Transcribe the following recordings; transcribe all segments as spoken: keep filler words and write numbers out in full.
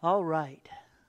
All right.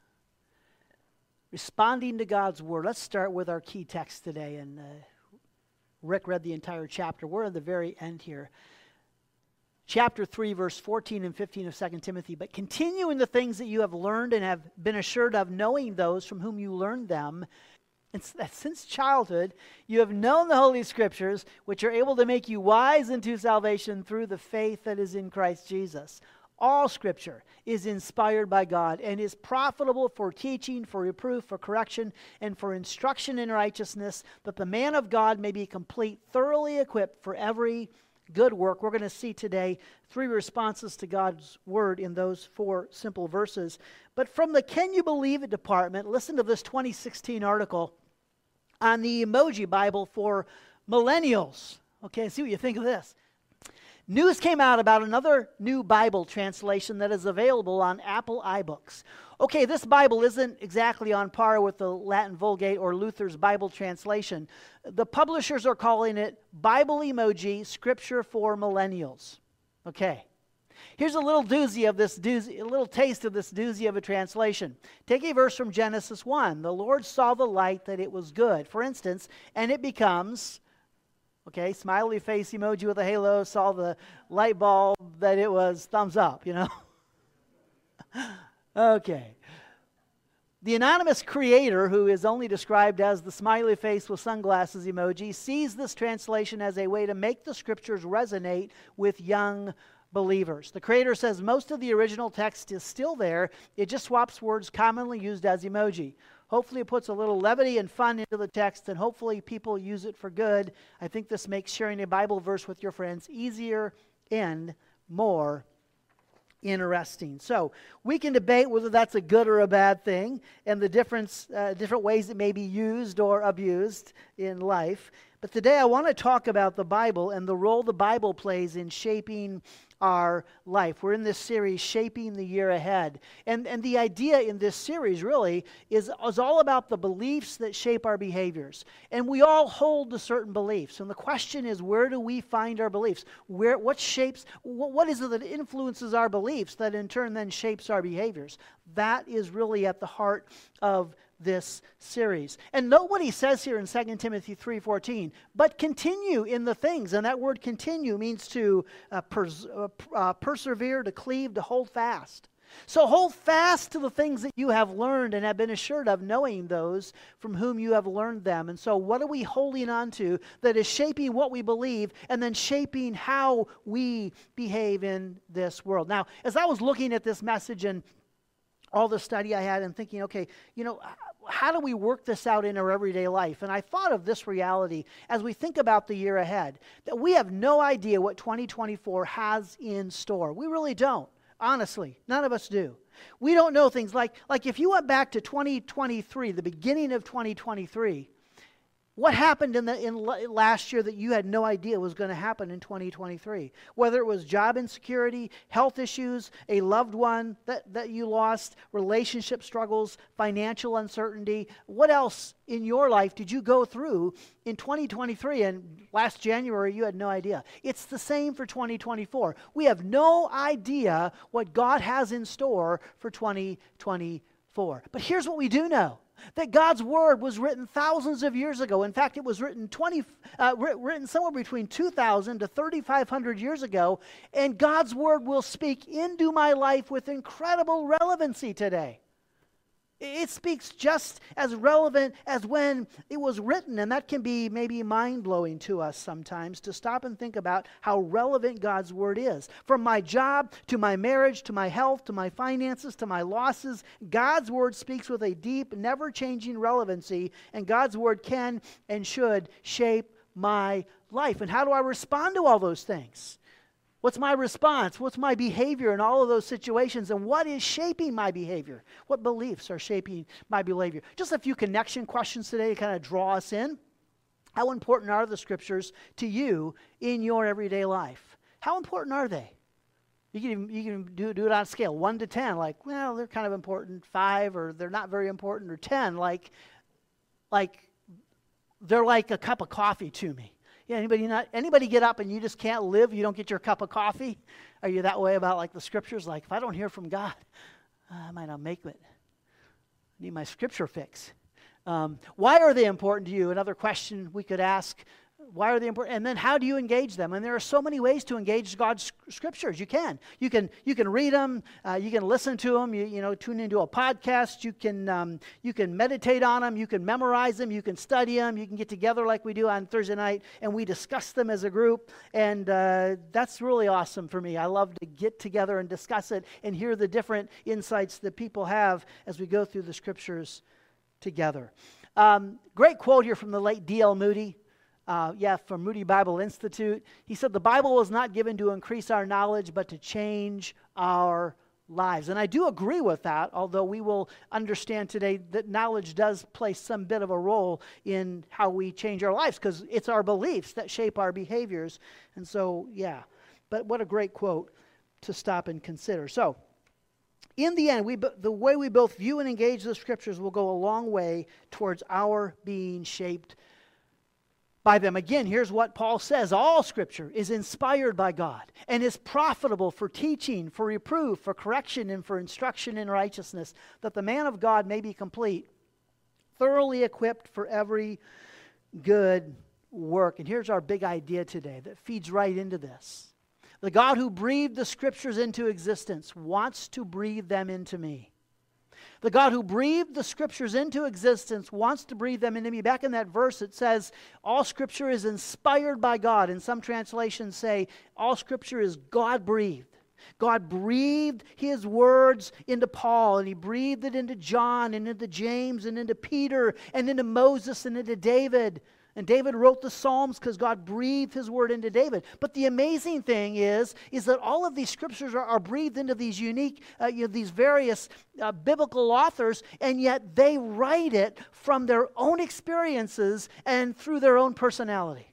Responding to God's word. Let's start with our key text today. And uh, Rick read the entire chapter. We're at the very end here. Chapter three, verse fourteen and fifteen of Second Timothy. But continue in the things that you have learned and have been assured of, knowing those from whom you learned them. And that since childhood you have known the Holy Scriptures, which are able to make you wise unto salvation through the faith that is in Christ Jesus. All Scripture is inspired by God and is profitable for teaching, for reproof, for correction, and for instruction in righteousness, that the man of God may be complete, thoroughly equipped for every good work. We're going to see today three responses to God's word in those four simple verses. But from the Can You Believe It department, listen to this twenty sixteen article on the Emoji Bible for millennials. Okay, see what you think of this. News came out about another new Bible translation that is available on Apple iBooks. Okay, this Bible isn't exactly on par with the Latin Vulgate or Luther's Bible translation. The publishers are calling it Bible Emoji Scripture for Millennials. Okay, here's a little doozy of this doozy, a little taste of this doozy of a translation. Take a verse from Genesis one. The Lord saw the light that it was good. For instance, and it becomes... Okay, smiley face emoji with a halo, saw the light bulb that it was thumbs up, you know. Okay. The anonymous creator, who is only described as the smiley face with sunglasses emoji, sees this translation as a way to make the Scriptures resonate with young believers. The creator says most of the original text is still there. It just swaps words commonly used as emoji. Hopefully it puts a little levity and fun into the text, and hopefully people use it for good. I think this makes sharing a Bible verse with your friends easier and more interesting. So we can debate whether that's a good or a bad thing, and the difference, uh, different ways it may be used or abused in life. But today I want to talk about the Bible and the role the Bible plays in shaping our life. We're in this series, Shaping the Year Ahead. And, and the idea in this series really is, is all about the beliefs that shape our behaviors. And we all hold to certain beliefs. And the question is, where do we find our beliefs? Where, what shapes, what, what is it that influences our beliefs that in turn then shapes our behaviors? That is really at the heart of this series. And note what he says here in Second Timothy three fourteen, but continue in the things. And that word continue means to uh, pers- uh, uh, persevere, to cleave, to hold fast. So hold fast to the things that you have learned and have been assured of, knowing those from whom you have learned them. And so what are we holding on to that is shaping what we believe and then shaping how we behave in this world? Now, as I was looking at this message and all the study I had and thinking, okay, you know, how do we work this out in our everyday life? And I thought of this reality as we think about the year ahead, that we have no idea what twenty twenty-four has in store. We really don't. Honestly, none of us do. We don't know things like, like if you went back to twenty twenty-three, the beginning of twenty twenty-three, what happened in the in last year that you had no idea was going to happen in twenty twenty-three? Whether it was job insecurity, health issues, a loved one that, that you lost, relationship struggles, financial uncertainty. What else in your life did you go through in twenty twenty-three? And last January you had no idea. It's the same for twenty twenty-four. We have no idea what God has in store for twenty twenty-four. But here's what we do know. That God's Word was written thousands of years ago. In fact, it was written twenty, uh, written somewhere between two thousand to thirty-five hundred years ago. And God's Word will speak into my life with incredible relevancy today. It speaks just as relevant as when it was written, and that can be maybe mind-blowing to us sometimes to stop and think about how relevant God's Word is. From my job, to my marriage, to my health, to my finances, to my losses, God's Word speaks with a deep, never-changing relevancy, and God's Word can and should shape my life. And how do I respond to all those things? What's my response? What's my behavior in all of those situations? And what is shaping my behavior? What beliefs are shaping my behavior? Just a few connection questions today to kind of draw us in. How important are the Scriptures to you in your everyday life? How important are they? You can, you can do, do it on a scale, one to ten, like, well, they're kind of important, five, or they're not very important, or ten, like, like they're like a cup of coffee to me. Yeah, anybody not anybody get up and you just can't live, you don't get your cup of coffee? Are you that way about like the Scriptures? Like, if I don't hear from God, I might not make it. I need my scripture fix. Um, why are they important to you? Another question we could ask. Why are they important? And then how do you engage them? And there are so many ways to engage God's scriptures. You can. You can you can read them. Uh, you can listen to them. You, you know, tune into a podcast. You can um, you can meditate on them. You can memorize them. You can study them. You can get together like we do on Thursday night, and we discuss them as a group. And uh, that's really awesome for me. I love to get together and discuss it and hear the different insights that people have as we go through the scriptures together. Um, great quote here from the late D L Moody. Uh, yeah, from Moody Bible Institute. He said, the Bible was not given to increase our knowledge, but to change our lives. And I do agree with that, although we will understand today that knowledge does play some bit of a role in how we change our lives, because it's our beliefs that shape our behaviors. And so, yeah, but what a great quote to stop and consider. So, in the end, we, the way we both view and engage the scriptures will go a long way towards our being shaped by them. Again, here's what Paul says. All scripture is inspired by God and is profitable for teaching, for reproof, for correction, and for instruction in righteousness, that the man of God may be complete, thoroughly equipped for every good work. And here's our big idea today that feeds right into this. The God who breathed the scriptures into existence wants to breathe them into me. The God who breathed the scriptures into existence wants to breathe them into me. Back in that verse it says, all scripture is inspired by God. And some translations say, all scripture is God-breathed. God breathed his words into Paul, and he breathed it into John, and into James, and into Peter, and into Moses, and into David. And David wrote the Psalms because God breathed his word into David. But the amazing thing is, is that all of these scriptures are, are breathed into these unique, uh, you know, these various uh, biblical authors, and yet they write it from their own experiences and through their own personality.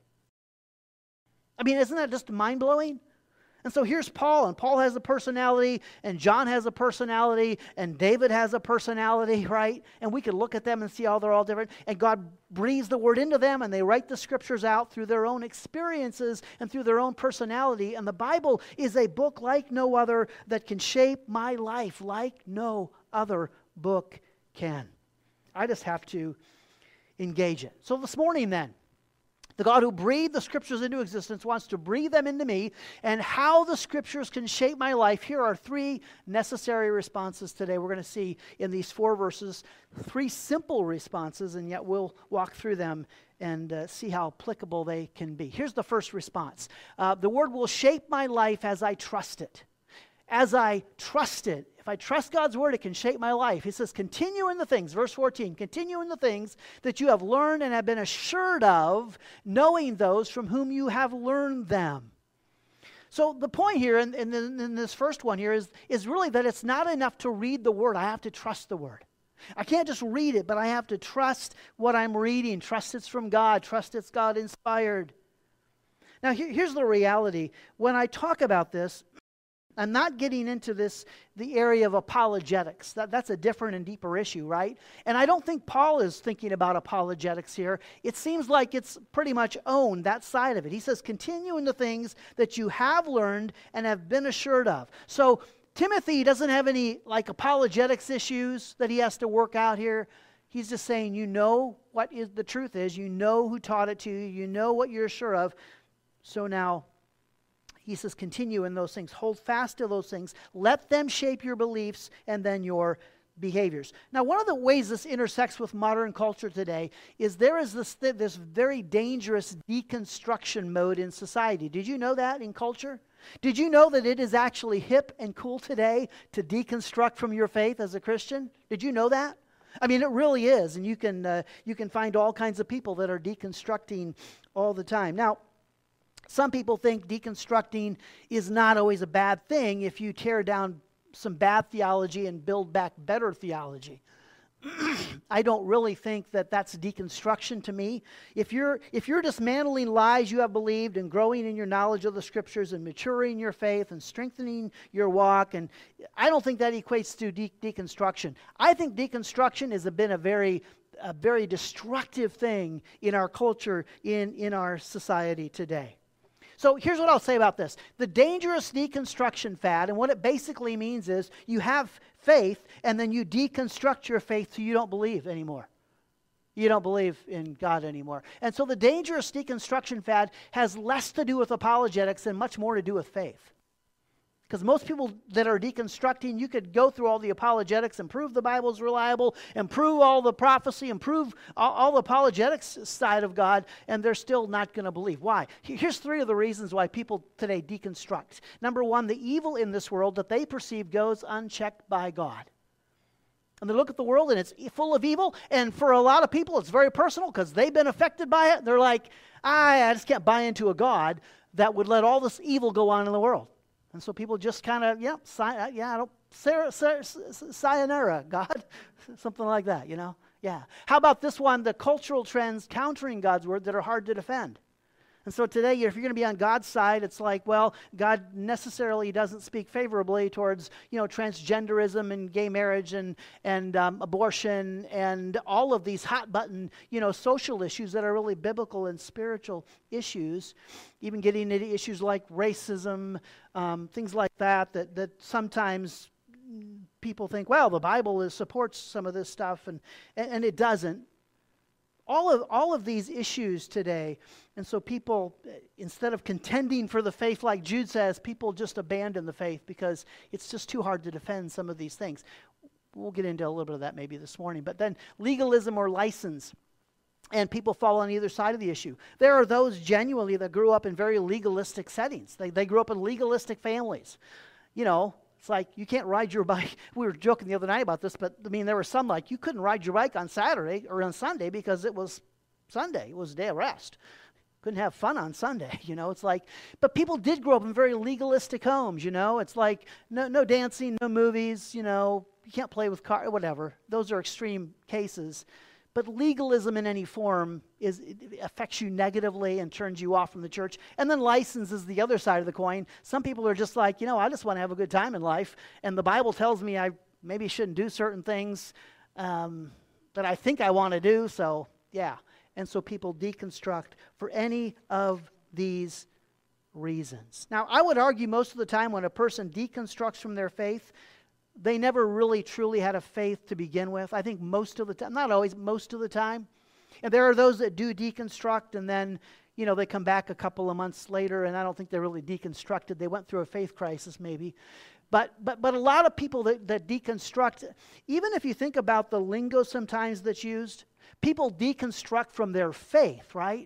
I mean, isn't that just mind-blowing? And so here's Paul, and Paul has a personality, and John has a personality, and David has a personality, right? And we can look at them and see how they're all different. And God breathes the word into them, and they write the scriptures out through their own experiences and through their own personality. And the Bible is a book like no other that can shape my life like no other book can. I just have to engage it. So this morning then, the God who breathed the scriptures into existence wants to breathe them into me, and how the scriptures can shape my life. Here are three necessary responses today. We're going to see in these four verses three simple responses, and yet we'll walk through them and uh, see how applicable they can be. Here's the first response. Uh, the word will shape my life as I trust it. As I trust it. If I trust God's word, it can shape my life. He says, continue in the things, verse fourteen, continue in the things that you have learned and have been assured of, knowing those from whom you have learned them. So the point here in, in, in this first one here is, is really that it's not enough to read the word. I have to trust the word. I can't just read it, but I have to trust what I'm reading. Trust it's from God. Trust it's God inspired. Now here, here's the reality. When I talk about this, I'm not getting into this, the area of apologetics. That, that's a different and deeper issue, right? And I don't think Paul is thinking about apologetics here. It seems like it's pretty much owned, that side of it. He says, continue in the things that you have learned and have been assured of. So Timothy doesn't have any like apologetics issues that he has to work out here. He's just saying, you know what is the truth is. You know who taught it to you. You know what you're sure of. So now, he says, continue in those things. Hold fast to those things. Let them shape your beliefs and then your behaviors. Now, one of the ways this intersects with modern culture today is there is this, this very dangerous deconstruction mode in society. Did you know that in culture? Did you know that it is actually hip and cool today to deconstruct from your faith as a Christian? Did you know that? I mean, it really is. And you can, uh, you can find all kinds of people that are deconstructing all the time. Now, some people think deconstructing is not always a bad thing if you tear down some bad theology and build back better theology. I don't really think that that's deconstruction to me. If you're, if you're dismantling lies you have believed and growing in your knowledge of the scriptures and maturing your faith and strengthening your walk, and I don't think that equates to de- deconstruction. I think deconstruction has been a very, a very destructive thing in our culture, in, in our society today. So here's what I'll say about this. The dangerous deconstruction fad, and what it basically means is you have faith, and then you deconstruct your faith so you don't believe anymore. You don't believe in God anymore. And so the dangerous deconstruction fad has less to do with apologetics and much more to do with faith. Because most people that are deconstructing, you could go through all the apologetics and prove the Bible's reliable, and prove all the prophecy, and prove all, all the apologetics side of God, and they're still not going to believe. Why? Here's three of the reasons why people today deconstruct. Number one, the evil in this world that they perceive goes unchecked by God. And they look at the world and it's full of evil, and for a lot of people it's very personal because they've been affected by it. They're like, I, I just can't buy into a God that would let all this evil go on in the world. And so people just kind of, yeah, si- yeah, I don't, sayonara, sayonara, God, something like that, you know? Yeah. How about this one, the cultural trends countering God's word that are hard to defend? And so today, if you're going to be on God's side, it's like, well, God necessarily doesn't speak favorably towards, you know, transgenderism and gay marriage and and um, abortion and all of these hot button, you know, social issues that are really biblical and spiritual issues. Even getting into issues like racism, um, things like that, that that sometimes people think, well, the Bible is, supports some of this stuff, and and, and it doesn't. All of, all of these issues today, and so people, instead of contending for the faith like Jude says, people just abandon the faith because it's just too hard to defend some of these things. We'll get into a little bit of that maybe this morning. But then legalism or license, and people fall on either side of the issue. There are those genuinely that grew up in very legalistic settings. They, they grew up in legalistic families. You know, it's like you can't ride your bike. We were joking the other night about this, but I mean, there were some like you couldn't ride your bike on Saturday or on Sunday because it was Sunday. It was a day of rest. Couldn't have fun on Sunday, you know. It's like, but people did grow up in very legalistic homes, you know. It's like no, no dancing, no movies, you know. You can't play with cars, whatever. Those are extreme cases. But legalism in any form is it affects you negatively and turns you off from the church. And then license is the other side of the coin. Some people are just like, you know, I just want to have a good time in life. And the Bible tells me I maybe shouldn't do certain things um, that I think I want to do. So, yeah. And so people deconstruct for any of these reasons. Now, I would argue most of the time when a person deconstructs from their faith, they never really truly had a faith to begin with. I think most of the time, not always, most of the time. And there are those that do deconstruct and then, you know, they come back a couple of months later and I don't think they really deconstructed. They went through a faith crisis maybe. But but but a lot of people that, that deconstruct, even if you think about the lingo sometimes that's used, people deconstruct from their faith, right?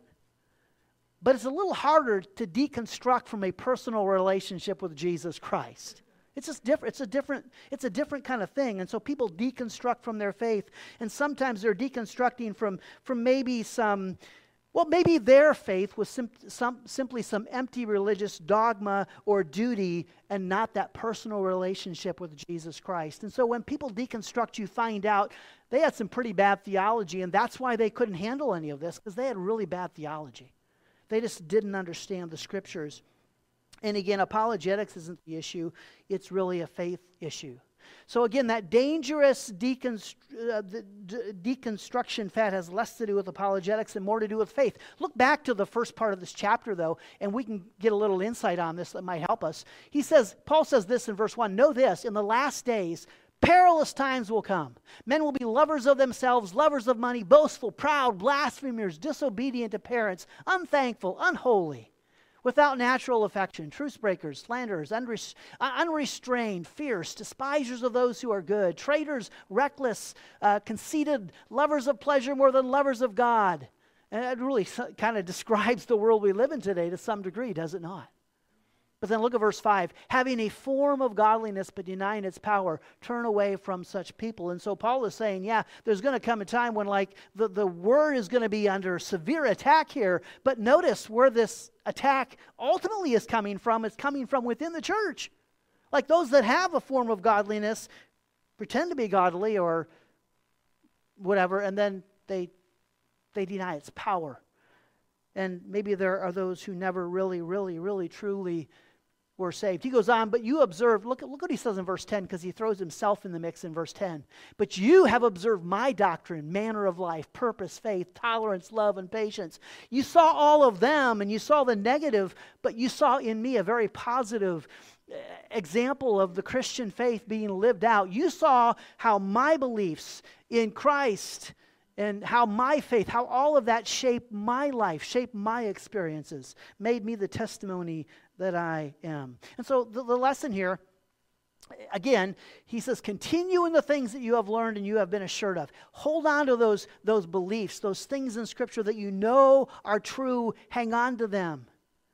But it's a little harder to deconstruct from a personal relationship with Jesus Christ. It's just different. It's a different. It's a different kind of thing. And so people deconstruct from their faith, and sometimes they're deconstructing from from maybe some, well, maybe their faith was sim- some, simply some empty religious dogma or duty, and not that personal relationship with Jesus Christ. And so when people deconstruct, you find out they had some pretty bad theology, and that's why they couldn't handle any of this, because they had really bad theology. They just didn't understand the Scriptures. And again, apologetics isn't the issue. It's really a faith issue. So again, that dangerous deconstru- uh, the, d- deconstruction fad has less to do with apologetics and more to do with faith. Look back to the first part of this chapter, though, and we can get a little insight on this that might help us. He says, Paul says this in verse one, know this, in the last days, perilous times will come. Men will be lovers of themselves, lovers of money, boastful, proud, blasphemers, disobedient to parents, unthankful, unholy, without natural affection, truce breakers, slanderers, unres- unrestrained, fierce, despisers of those who are good, traitors, reckless, uh, conceited, lovers of pleasure more than lovers of God. And it really kind of describes the world we live in today to some degree, does it not? But then look at verse five. Having a form of godliness but denying its power, turn away from such people. And so Paul is saying, yeah, there's going to come a time when like the, the word is going to be under severe attack here. But notice where this attack ultimately is coming from. It's coming from within the church. Like those that have a form of godliness, pretend to be godly or whatever, and then they they deny its power. And maybe there are those who never really, really, really, truly were saved. He goes on, but you observe, look, look what he says in verse ten, because he throws himself in the mix in verse ten. But you have observed my doctrine, manner of life, purpose, faith, tolerance, love, and patience. You saw all of them, and you saw the negative, but you saw in me a very positive example of the Christian faith being lived out. You saw how my beliefs in Christ and how my faith, how all of that shaped my life, shaped my experiences, made me the testimony that I am. And so the, the lesson here, again, he says, continue in the things that you have learned and you have been assured of. Hold on to those, those beliefs, those things in Scripture that you know are true. Hang on to them.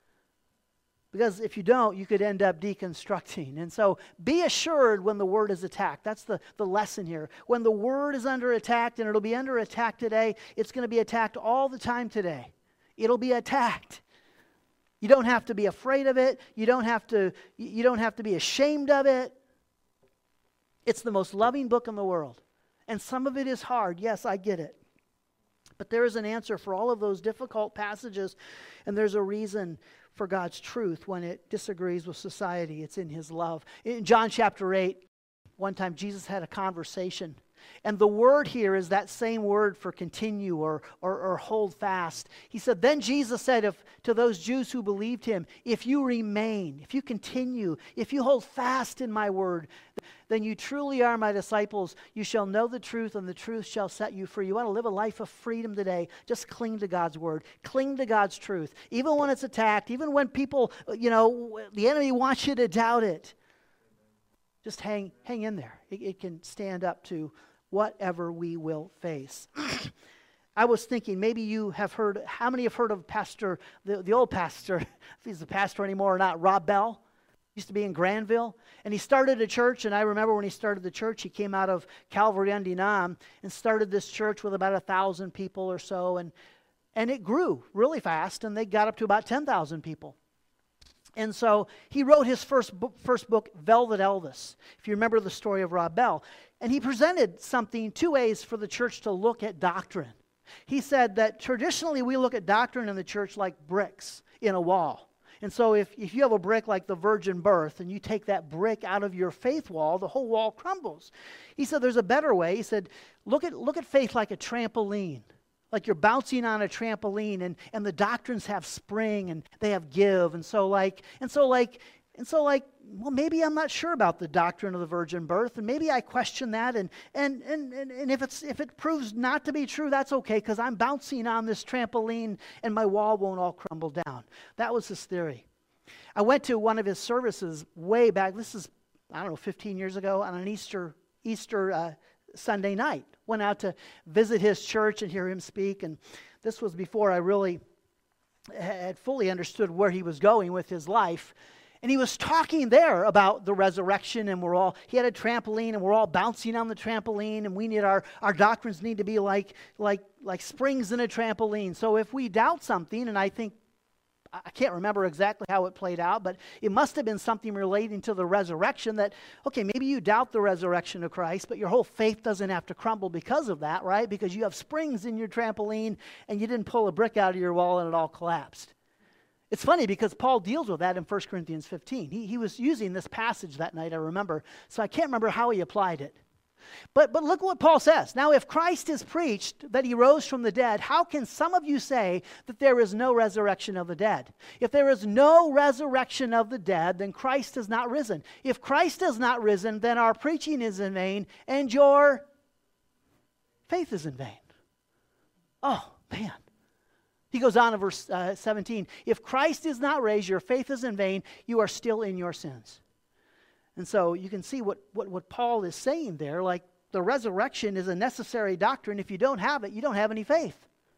Because if you don't, you could end up deconstructing. And so be assured when the Word is attacked. That's the, the lesson here. When the Word is under attack, and it'll be under attack today, it's going to be attacked all the time today. It'll be attacked. You don't have to be afraid of it. You don't have to, you don't have to be ashamed of it. It's the most loving book in the world. And some of it is hard. Yes, I get it. But there is an answer for all of those difficult passages, and there's a reason for God's truth when it disagrees with society. It's in His love. In John chapter eight, one time Jesus had a conversation. And the word here is that same word for continue or, or, or hold fast. He said, then Jesus said if, to those Jews who believed Him, if you remain, if you continue, if you hold fast in my word, then you truly are my disciples. You shall know the truth, and the truth shall set you free. You want to live a life of freedom today, just cling to God's word. Cling to God's truth. Even when it's attacked, even when people, you know, the enemy wants you to doubt it. Just hang, hang in there. It, it can stand up to whatever we will face. I was thinking, maybe you have heard, how many have heard of Pastor, the, the old pastor, if he's the pastor anymore or not, Rob Bell? Used to be in Granville. And he started a church, and I remember when he started the church, he came out of Calvary-on-Denam and started this church with about a thousand people or so, and, and it grew really fast, and they got up to about ten thousand people. And so he wrote his first book, first book, Velvet Elvis, if you remember the story of Rob Bell. And he presented something, two ways for the church to look at doctrine. He said that traditionally we look at doctrine in the church like bricks in a wall. And so if, if you have a brick like the virgin birth and you take that brick out of your faith wall, the whole wall crumbles. He said there's a better way. He said, look at, look at faith like a trampoline. Like you're bouncing on a trampoline, and, and the doctrines have spring and they have give. And so like, and so like, and so like, well, maybe I'm not sure about the doctrine of the virgin birth, and maybe I question that, and and and, and, and if it's if it proves not to be true, that's okay, because I'm bouncing on this trampoline and my wall won't all crumble down. That was his theory. I went to one of his services way back, this is, I don't know, fifteen years ago, on an Easter Easter uh, Sunday night. Went out to visit his church and hear him speak, and this was before I really had fully understood where he was going with his life. And he was talking there about the resurrection, and we're all, he had a trampoline, and we're all bouncing on the trampoline, and we need our, our doctrines need to be like, like, like springs in a trampoline. So if we doubt something, and I think, I can't remember exactly how it played out, but it must have been something relating to the resurrection that, okay, maybe you doubt the resurrection of Christ, but your whole faith doesn't have to crumble because of that, right? Because you have springs in your trampoline, and you didn't pull a brick out of your wall and it all collapsed. It's funny because Paul deals with that in First Corinthians fifteen. He, he was using this passage that night, I remember. So I can't remember how he applied it. But, but look what Paul says. Now, if Christ is preached that he rose from the dead, how can some of you say that there is no resurrection of the dead? If there is no resurrection of the dead, then Christ has not risen. If Christ has not risen, then our preaching is in vain and your faith is in vain. Oh, man. He goes on in verse uh, seventeen. If Christ is not raised, your faith is in vain. You are still in your sins. And so you can see what, what, what Paul is saying there. Like the resurrection is a necessary doctrine. If you don't have it, you don't have any faith.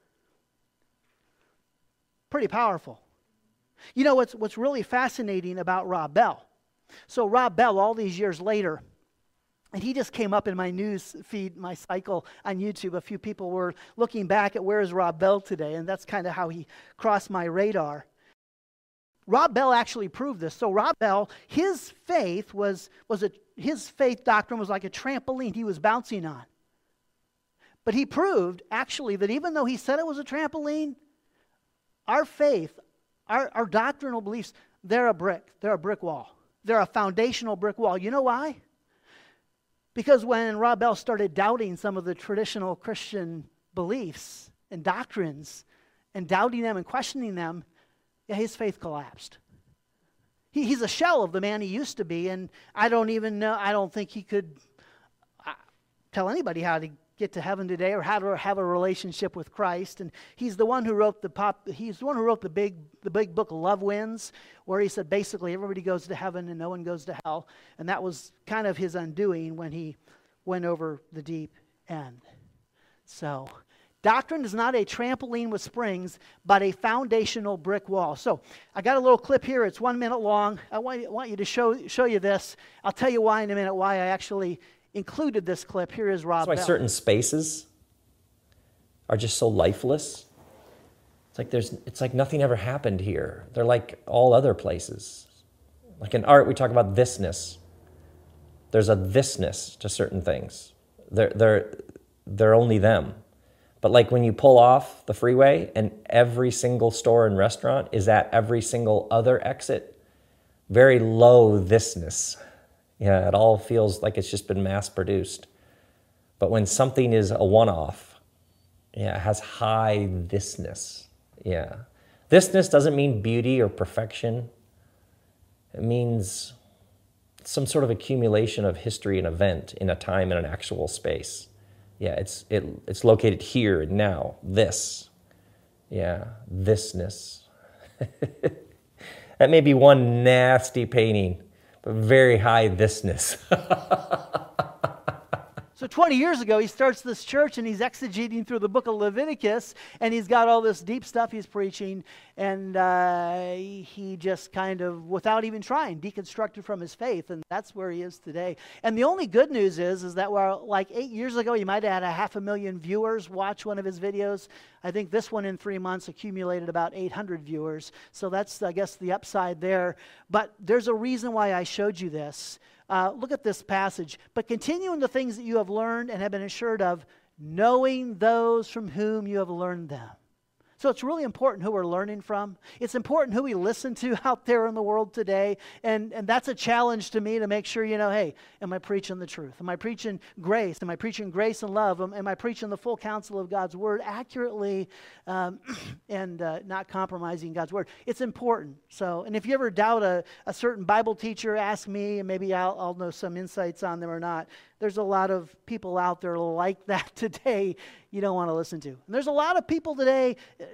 Pretty powerful. You know what's, what's really fascinating about Rob Bell? So Rob Bell, all these years later, and he just came up in my news feed, my cycle on YouTube. A few people were looking back at where is Rob Bell today, and that's kind of how he crossed my radar. Rob Bell actually proved this. So Rob Bell, his faith was, was a, his faith doctrine was like a trampoline he was bouncing on. But he proved, actually, that even though he said it was a trampoline, our faith, our, our doctrinal beliefs, they're a brick. They're a brick wall. They're a foundational brick wall. You know why? Because when Rob Bell started doubting some of the traditional Christian beliefs and doctrines and doubting them and questioning them, yeah, his faith collapsed. He, he's a shell of the man he used to be, and I don't even know, I don't think he could uh, tell anybody how to get to heaven today or how to have a relationship with Christ. And he's the one who wrote the pop, he's the one who wrote the big the big book Love Wins, where he said basically everybody goes to heaven and no one goes to hell. And that was kind of his undoing when he went over the deep end. So doctrine is not a trampoline with springs, but a foundational brick wall. So I got a little clip here. It's one minute long. I want, want you to show, show you this. I'll tell you why in a minute, why I actually included this clip. Here is Rob That's why Bell. Certain spaces are just so lifeless. It's like there's, it's like nothing ever happened here. They're like all other places. Like in art, we talk about thisness. There's a thisness to certain things. They're, they're, they're only them. But like when you pull off the freeway and every single store and restaurant is at every single other exit, very low thisness. Yeah, it all feels like it's just been mass produced. But when something is a one-off, yeah, it has high thisness. Yeah. Thisness doesn't mean beauty or perfection. It means some sort of accumulation of history and event in a time and an actual space. Yeah, it's it it's located here and now. This. Yeah, thisness. That may be one nasty painting, but very high thisness. So twenty years ago, he starts this church and he's exegeting through the book of Leviticus, and he's got all this deep stuff he's preaching, and uh, he just kind of, without even trying, deconstructed from his faith, and that's where he is today. And the only good news is, is that while like eight years ago, he might have had a half a million viewers watch one of his videos. I think this one in three months accumulated about eight hundred viewers. So that's, I guess, the upside there. But there's a reason why I showed you this. Uh, look at this passage. But continue in the things that you have learned and have been assured of, knowing those from whom you have learned them. So it's really important who we're learning from. It's important who we listen to out there in the world today. And, and that's a challenge to me to make sure, you know, hey, am I preaching the truth? Am I preaching grace? Am I preaching grace and love? Am, am I preaching the full counsel of God's word accurately um, and uh, not compromising God's word? It's important. So, and if you ever doubt a, a certain Bible teacher, ask me, and maybe I'll, I'll know some insights on them or not. There's a lot of people out there like that today you don't want to listen to. And there's a lot of people today uh,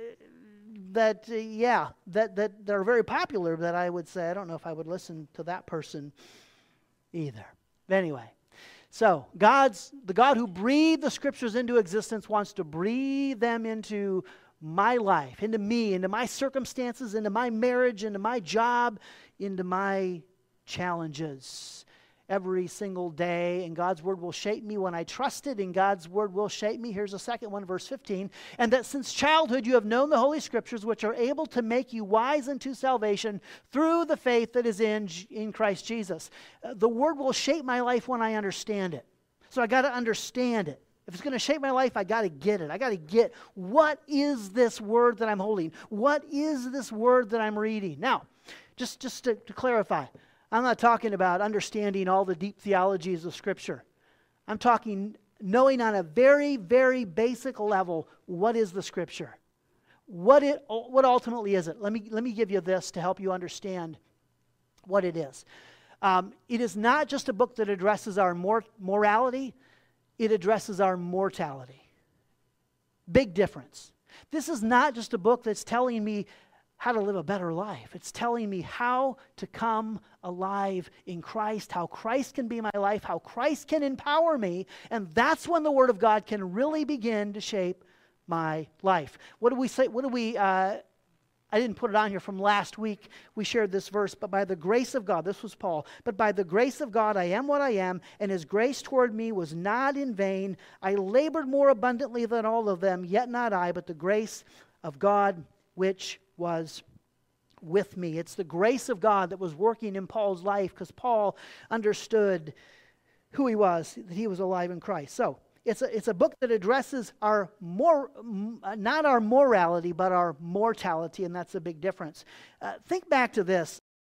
that, uh, yeah, that, that, that are very popular that I would say, I don't know if I would listen to that person either. But anyway, so God's, the God who breathed the scriptures into existence wants to breathe them into my life, into me, into my circumstances, into my marriage, into my job, into my challenges. Every single day, and God's word will shape me when I trust it, and God's word will shape me. Here's a second one, verse fifteen. And that since childhood you have known the Holy Scriptures, which are able to make you wise unto salvation through the faith that is in, in Christ Jesus. Uh, the word will shape my life when I understand it. So I got to understand it. If it's going to shape my life, I got to get it. I got to get, what is this word that I'm holding? What is this word that I'm reading? Now, just, just to, to clarify, I'm not talking about understanding all the deep theologies of Scripture. I'm talking knowing on a very, very basic level, what is the Scripture? What it, what ultimately is it? Let me, let me give you this to help you understand what it is. Um, it is not just a book that addresses our mor- morality. It addresses our mortality. Big difference. This is not just a book that's telling me how to live a better life. It's telling me how to come alive in Christ, how Christ can be my life, how Christ can empower me, and that's when the Word of God can really begin to shape my life. What do we say? What do we, uh, I didn't put it on here from last week. We shared this verse, but by the grace of God, this was Paul, but by the grace of God I am what I am, and His grace toward me was not in vain. I labored more abundantly than all of them, yet not I, but the grace of God which was with me. It's the grace of God that was working in Paul's life because Paul understood who he was, that he was alive in Christ. So it's a, it's a book that addresses our more, not our morality, but our mortality, and that's a big difference. Uh, think back to this.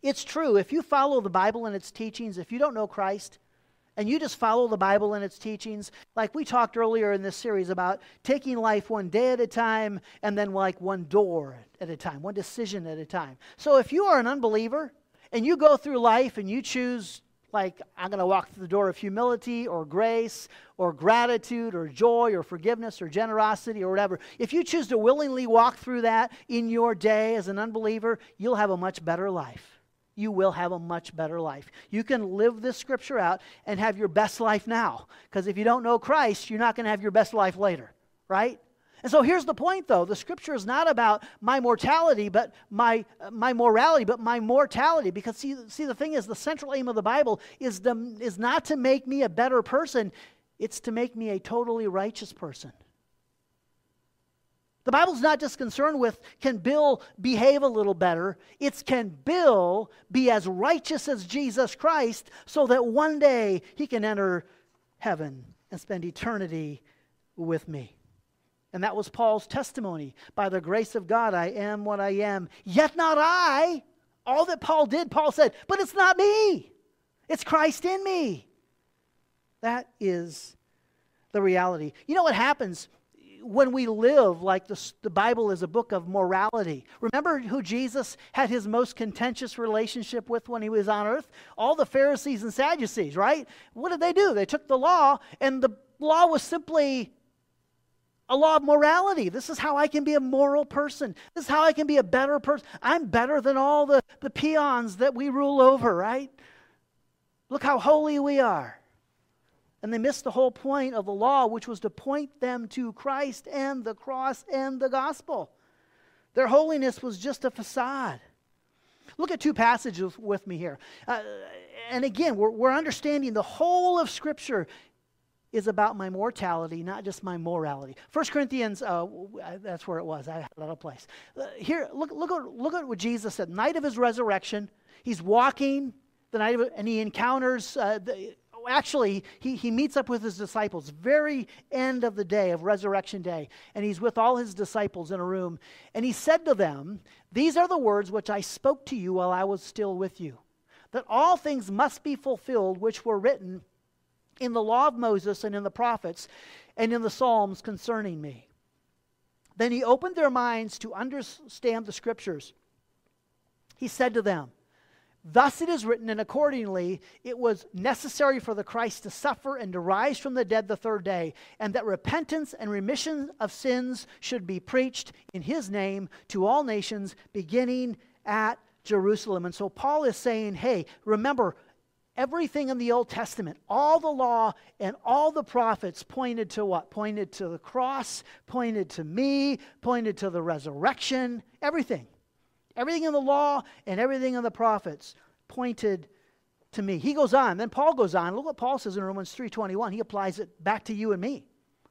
It's true. If you follow the Bible and its teachings, if you don't know Christ, and you just follow the Bible and its teachings, like we talked earlier in this series about taking life one day at a time and then like one door at a time, one decision at a time. So if you are an unbeliever and you go through life and you choose, like, I'm going to walk through the door of humility or grace or gratitude or joy or forgiveness or generosity or whatever, if you choose to willingly walk through that in your day as an unbeliever, you'll have a much better life. You will have a much better life. You can live this scripture out and have your best life now. Because if you don't know Christ, you're not going to have your best life later, right? And so here's the point, though. The scripture is not about my mortality, but my uh, my morality, but my mortality. Because see, see, the thing is, the central aim of the Bible is, the, is not to make me a better person. It's to make me a totally righteous person. The Bible's not just concerned with, can Bill behave a little better? It's, can Bill be as righteous as Jesus Christ so that one day he can enter heaven and spend eternity with me? And that was Paul's testimony. By the grace of God, I am what I am. Yet not I. All that Paul did, Paul said, but it's not me. It's Christ in me. That is the reality. You know what happens when we live like the, the Bible is a book of morality? Remember who Jesus had his most contentious relationship with when he was on earth? All the Pharisees and Sadducees, right? What did they do? They took the law, and the law was simply a law of morality. This is how I can be a moral person. This is how I can be a better person. I'm better than all the, the peons that we rule over, right? Look how holy we are. And they missed the whole point of the law, which was to point them to Christ and the cross and the gospel. Their holiness was just a facade. Look at two passages with me here. Uh, and again, we're, we're understanding the whole of Scripture is about my mortality, not just my morality. First Corinthians, uh, that's where it was. I had another place. Uh, here, look, look, at, look at what Jesus said. Night of his resurrection, he's walking the night of it, and he encounters... Uh, the, Actually, he, he meets up with his disciples, very end of the day of Resurrection Day, and he's with all his disciples in a room. And he said to them, "These are the words which I spoke to you while I was still with you, that all things must be fulfilled which were written in the law of Moses and in the prophets and in the Psalms concerning me." Then he opened their minds to understand the Scriptures. He said to them, "Thus it is written, and accordingly it was necessary for the Christ to suffer and to rise from the dead the third day, and that repentance and remission of sins should be preached in his name to all nations, beginning at Jerusalem." And so Paul is saying, hey, remember, everything in the Old Testament, all the law and all the prophets pointed to what? Pointed to the cross, pointed to me, pointed to the resurrection, everything. Everything in the law and everything in the prophets pointed to me. He goes on. Then Paul goes on. Look what Paul says in Romans three twenty-one. He applies it back to you and me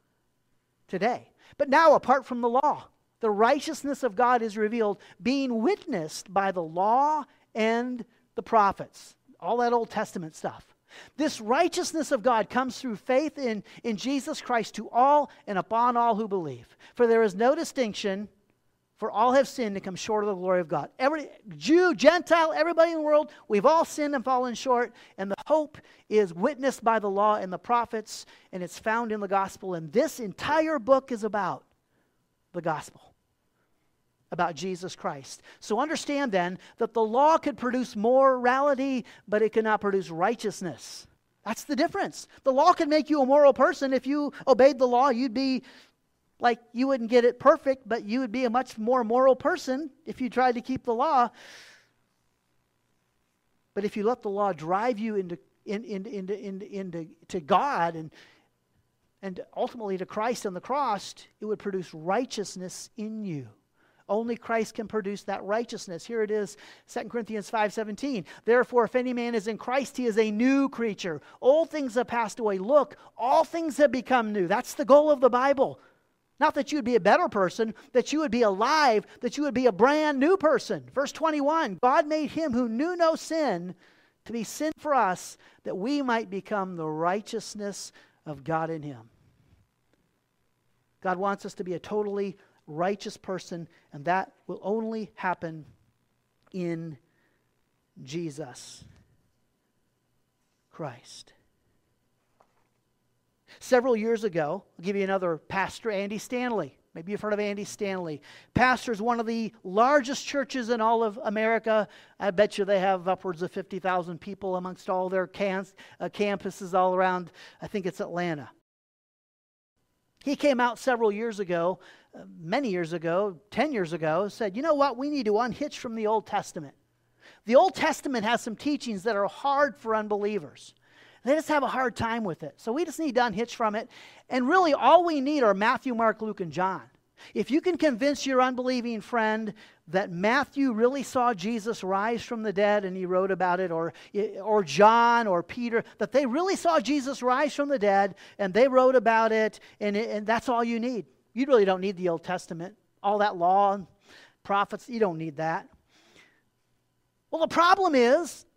today. "But now, apart from the law, the righteousness of God is revealed, being witnessed by the law and the prophets." All that Old Testament stuff. This righteousness of God comes through faith in, in Jesus Christ to all and upon all who believe. For there is no distinction, for all have sinned and come short of the glory of God. Every Jew, Gentile, everybody in the world, we've all sinned and fallen short. And the hope is witnessed by the law and the prophets, and it's found in the gospel. And this entire book is about the gospel, about Jesus Christ. So understand then that the law could produce morality, but it could not produce righteousness. That's the difference. The law could make you a moral person. If you obeyed the law, you'd be like, you wouldn't get it perfect, but you would be a much more moral person if you tried to keep the law. But if you let the law drive you into in, in, into, into, into to God and, and ultimately to Christ on the cross, it would produce righteousness in you. Only Christ can produce that righteousness. Here it is, Second Corinthians five seventeen. "Therefore, if any man is in Christ, he is a new creature. Old things have passed away. Look, all things have become new." That's the goal of the Bible. Not that you would be a better person, that you would be alive, that you would be a brand new person. Verse twenty-one, "God made him who knew no sin to be sin for us, that we might become the righteousness of God in him." God wants us to be a totally righteous person, and that will only happen in Jesus Christ. Several years ago, I'll give you another pastor, Andy Stanley. Maybe you've heard of Andy Stanley. Pastors one of the largest churches in all of America. I bet you they have upwards of fifty thousand people amongst all their camps, uh, campuses all around, I think it's Atlanta. He came out several years ago, uh, many years ago, ten years ago, said, you know what, we need to unhitch from the Old Testament. The Old Testament has some teachings that are hard for unbelievers. They just have a hard time with it. So we just need to unhitch from it. And really all we need are Matthew, Mark, Luke, and John. If you can convince your unbelieving friend that Matthew really saw Jesus rise from the dead and he wrote about it, or, or John or Peter, that they really saw Jesus rise from the dead and they wrote about it, and, it, and that's all you need. You really don't need the Old Testament. All that law and prophets, you don't need that. Well, the problem is,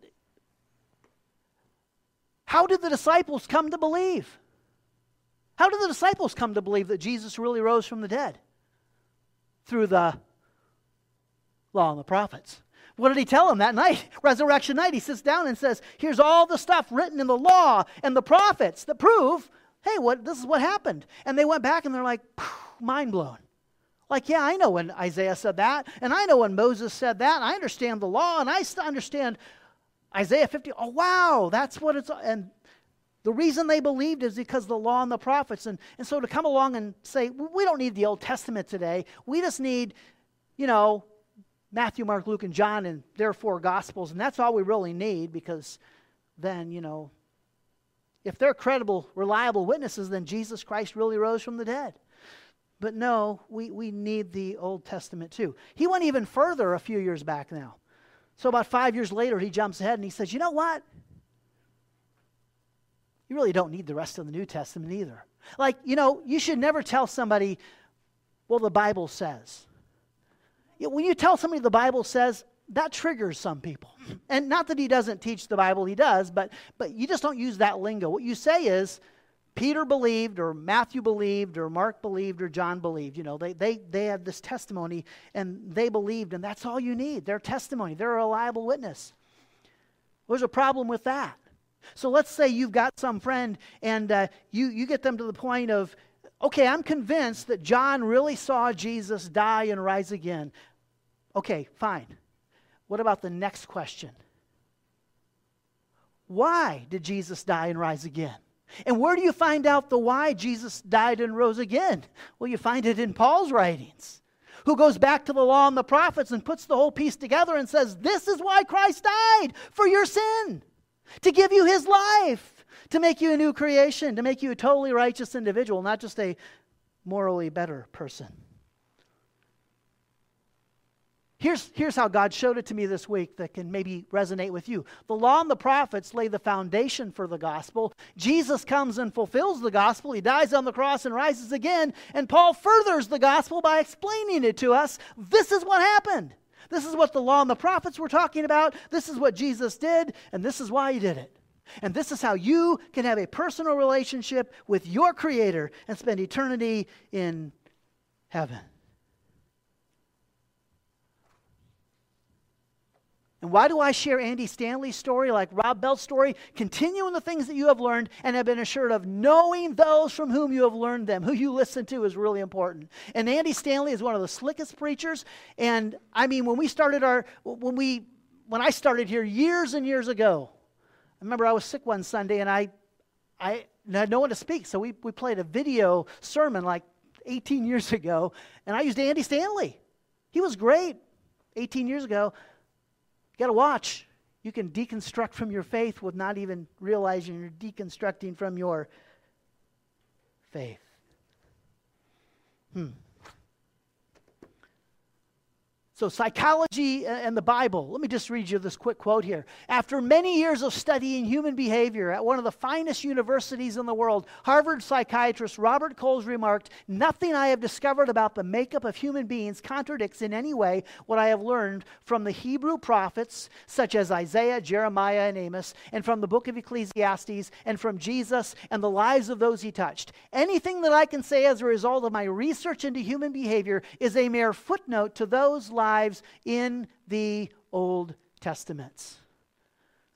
how did the disciples come to believe? How did the disciples come to believe that Jesus really rose from the dead? Through the law and the prophets. What did he tell them that night? Resurrection night, he sits down and says, here's all the stuff written in the law and the prophets that prove, hey, what this is what happened. And they went back and they're like, mind blown. Like, yeah, I know when Isaiah said that, and I know when Moses said that, and I understand the law, and I understand Isaiah fifty, oh wow, that's what it's, and the reason they believed is because of the law and the prophets. And, and so to come along and say, we don't need the Old Testament today, we just need, you know, Matthew, Mark, Luke, and John, and their four Gospels, and that's all we really need, because then, you know, if they're credible, reliable witnesses, then Jesus Christ really rose from the dead. But no, we, we need the Old Testament too. He went even further a few years back now. So about five years later, he jumps ahead and he says, you know what? You really don't need the rest of the New Testament either. Like, you know, you should never tell somebody, well, the Bible says. When you tell somebody the Bible says, that triggers some people. And not that he doesn't teach the Bible, he does, but, but you just don't use that lingo. What you say is, Peter believed, or Matthew believed, or Mark believed, or John believed. You know, they, they, they have this testimony, and they believed, and that's all you need. Their testimony. They're a reliable witness. There's a problem with that. So let's say you've got some friend, and uh, you, you get them to the point of, okay, I'm convinced that John really saw Jesus die and rise again. Okay, fine. What about the next question? Why did Jesus die and rise again? And where do you find out the why Jesus died and rose again? Well, you find it in Paul's writings, who goes back to the law and the prophets and puts the whole piece together and says, this is why Christ died, for your sin, to give you his life, to make you a new creation, to make you a totally righteous individual, not just a morally better person. Here's, here's how God showed it to me this week that can maybe resonate with you. The law and the prophets lay the foundation for the gospel. Jesus comes and fulfills the gospel. He dies on the cross and rises again. And Paul furthers the gospel by explaining it to us. This is what happened. This is what the law and the prophets were talking about. This is what Jesus did, and this is why he did it. And this is how you can have a personal relationship with your Creator and spend eternity in heaven. And why do I share Andy Stanley's story like Rob Bell's story? Continue in the things that you have learned and have been assured of. Knowing those from whom you have learned them, who you listen to, is really important. And Andy Stanley is one of the slickest preachers. And I mean, when we started our, when we, when I started here years and years ago, I remember I was sick one Sunday and I, I had no one to speak. So we, we played a video sermon like eighteen years ago, and I used Andy Stanley. He was great eighteen years ago. You got to watch. You can deconstruct from your faith with not even realizing you're deconstructing from your faith. Hmm. So psychology and the Bible. Let me just read you this quick quote here. After many years of studying human behavior at one of the finest universities in the world, Harvard psychiatrist Robert Coles remarked, "Nothing I have discovered about the makeup of human beings contradicts in any way what I have learned from the Hebrew prophets, such as Isaiah, Jeremiah, and Amos, and from the book of Ecclesiastes, and from Jesus and the lives of those he touched. Anything that I can say as a result of my research into human behavior is a mere footnote to those lives lives in the Old Testaments."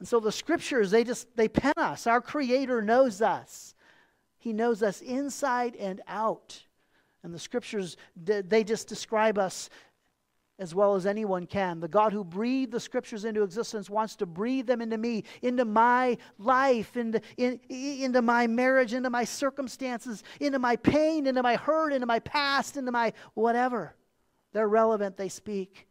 And so the Scriptures, they just, they pen us. Our Creator knows us. He knows us inside and out. And the Scriptures, they just describe us as well as anyone can. The God who breathed the Scriptures into existence wants to breathe them into me, into my life, into, in, into my marriage, into my circumstances, into my pain, into my hurt, into my past, into my whatever. They're relevant, they speak.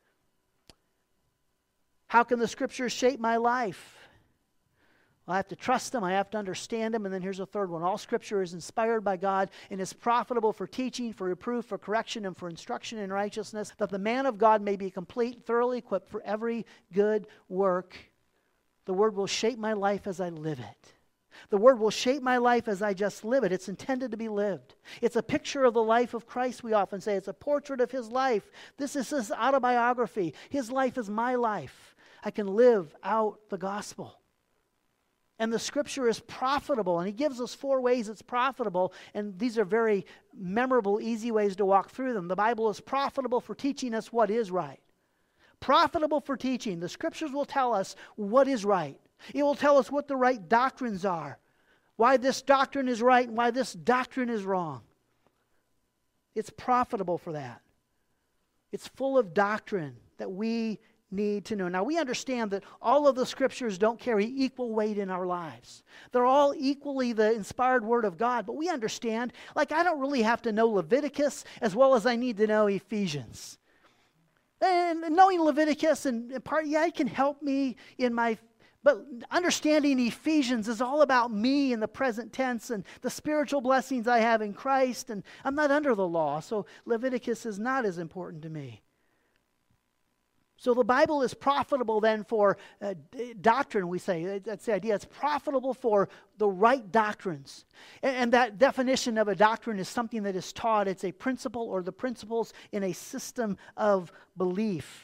How can the Scriptures shape my life? Well, I have to trust them, I have to understand them, and then here's a third one. All Scripture is inspired by God and is profitable for teaching, for reproof, for correction, and for instruction in righteousness, that the man of God may be complete, thoroughly equipped for every good work. The Word will shape my life as I live it. The Word will shape my life as I just live it. It's intended to be lived. It's a picture of the life of Christ, we often say. It's a portrait of His life. This is His autobiography. His life is my life. I can live out the gospel. And the Scripture is profitable, and He gives us four ways it's profitable, and these are very memorable, easy ways to walk through them. The Bible is profitable for teaching us what is right. Profitable for teaching. The Scriptures will tell us what is right. It will tell us what the right doctrines are, why this doctrine is right and why this doctrine is wrong. It's profitable for that. It's full of doctrine that we need to know. Now, we understand that all of the Scriptures don't carry equal weight in our lives. They're all equally the inspired Word of God, but we understand, like I don't really have to know Leviticus as well as I need to know Ephesians. And knowing Leviticus and in part, yeah, it can help me in my, but understanding Ephesians is all about me in the present tense and the spiritual blessings I have in Christ, and I'm not under the law, so Leviticus is not as important to me. So the Bible is profitable then for uh, d- doctrine, we say. That's the idea. It's profitable for the right doctrines. And, and that definition of a doctrine is something that is taught. It's a principle or the principles in a system of belief.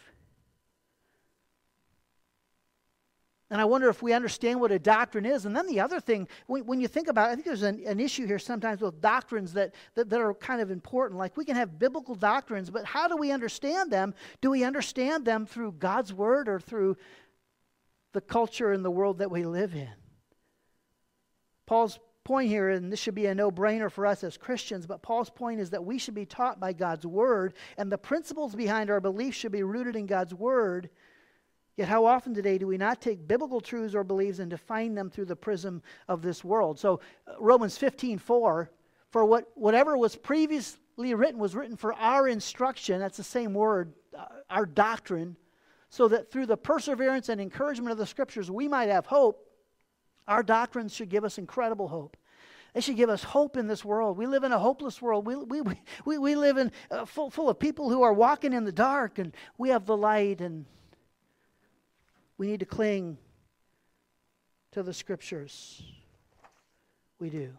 And I wonder if we understand what a doctrine is. And then the other thing, when, when you think about it, I think there's an, an issue here sometimes with doctrines that, that, that are kind of important. Like we can have biblical doctrines, but how do we understand them? Do we understand them through God's Word or through the culture and the world that we live in? Paul's point here, and this should be a no-brainer for us as Christians, but Paul's point is that we should be taught by God's Word, and the principles behind our beliefs should be rooted in God's Word. Yet how often today do we not take biblical truths or beliefs and define them through the prism of this world? So uh, Romans fifteen four, for what whatever was previously written was written for our instruction, that's the same word, uh, our doctrine, so that through the perseverance and encouragement of the Scriptures we might have hope. Our doctrines should give us incredible hope. They should give us hope in this world. We live in a hopeless world. We, we, we, we live in uh, full, full of people who are walking in the dark, and we have the light, and we need to cling to the Scriptures. We do.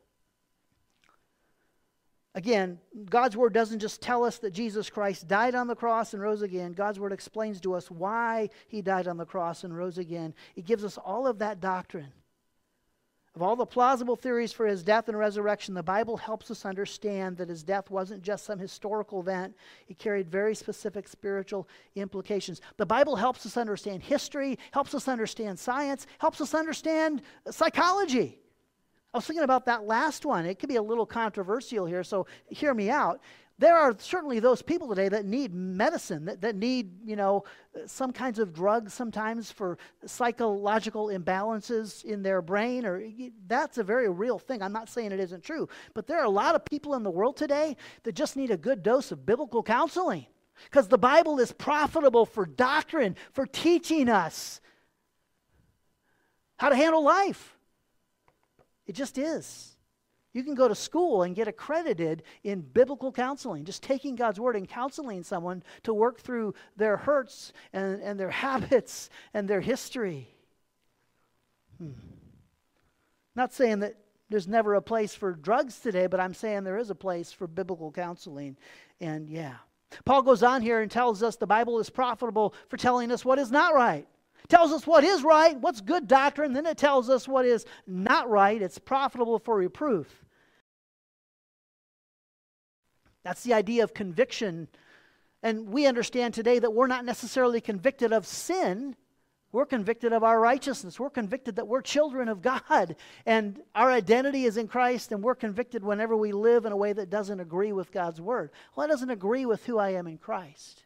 Again, God's Word doesn't just tell us that Jesus Christ died on the cross and rose again. God's Word explains to us why He died on the cross and rose again. It gives us all of that doctrine. Of all the plausible theories for His death and resurrection, the Bible helps us understand that His death wasn't just some historical event. It carried very specific spiritual implications. The Bible helps us understand history, helps us understand science, helps us understand psychology. I was thinking about that last one. It could be a little controversial here, so hear me out. There are certainly those people today that need medicine, that, that need, you know, some kinds of drugs sometimes for psychological imbalances in their brain. Or that's a very real thing. I'm not saying it isn't true. But there are a lot of people in the world today that just need a good dose of biblical counseling. Because the Bible is profitable for doctrine, for teaching us how to handle life. It just is. You can go to school and get accredited in biblical counseling, just taking God's Word and counseling someone to work through their hurts and, and their habits and their history. Hmm. Not saying that there's never a place for drugs today, but I'm saying there is a place for biblical counseling. And yeah. Paul goes on here and tells us the Bible is profitable for telling us what is not right. Tells us what is right, what's good doctrine, then it tells us what is not right. It's profitable for reproof. That's the idea of conviction. And we understand today that we're not necessarily convicted of sin, We're convicted of our righteousness. We're convicted that we're children of God, and our identity is in Christ, and we're convicted whenever we live in a way that doesn't agree with God's word. Well, it doesn't agree with who I am in Christ.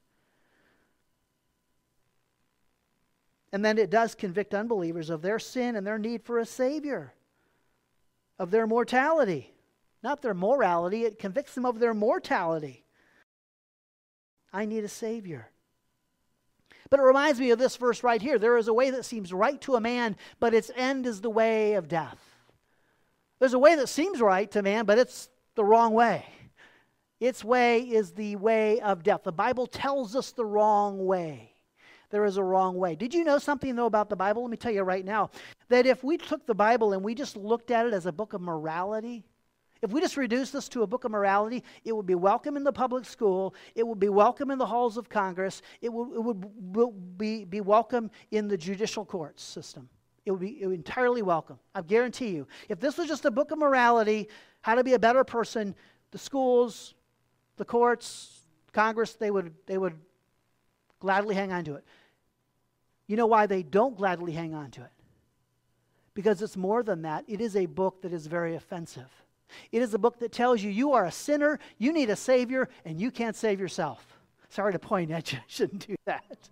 And then it does convict unbelievers of their sin and their need for a Savior, of their mortality. Not their morality, it convicts them of their mortality. I need a Savior. But it reminds me of this verse right here. There is a way that seems right to a man, but its end is the way of death. There's a way that seems right to man, but it's the wrong way. Its way is the way of death. The Bible tells us the wrong way. There is a wrong way. Did you know something, though, about the Bible? Let me tell you right now, that if we took the Bible and we just looked at it as a book of morality, if we just reduce this to a book of morality, it would be welcome in the public school, it would be welcome in the halls of Congress, it would, it would be, be welcome in the judicial courts system. It would be, it would entirely welcome. I guarantee you. If this was just a book of morality, how to be a better person, the schools, the courts, Congress, they would, they would gladly hang on to it. You know why they don't gladly hang on to it? Because it's more than that. It is a book that is very offensive. It is a book that tells you you are a sinner, you need a Savior, and you can't save yourself. Sorry to point at you. I shouldn't do that.